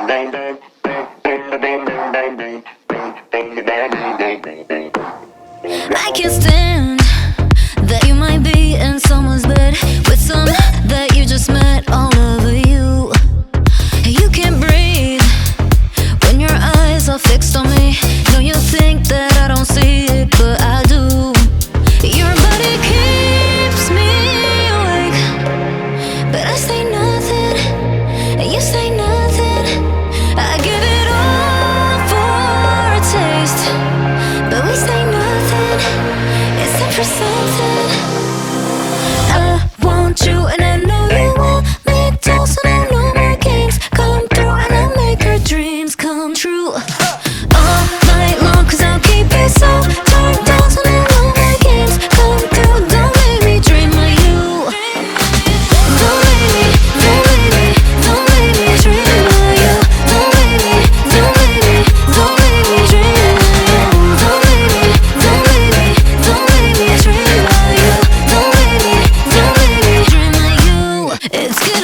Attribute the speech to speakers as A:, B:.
A: I can't stand that you might be in someone's bed with some that you just met all over you. You can't breathe when your eyes are fixed on me. No, you think that I don't see it, but I do. Your body keeps me awake, but I say nothing, and you say nothing. I give it all for a taste, but we say nothing, except for something. I want you and I know you want me too, so no more games come through, and I make her dreams come true all night long, 'cause I'll keep it so turned down, so no more games come through. Don't make me dream of you. Don't make me dream of you. Don't make me dream of you. Don't make me dream of you. Don't make me dream of you. It's good.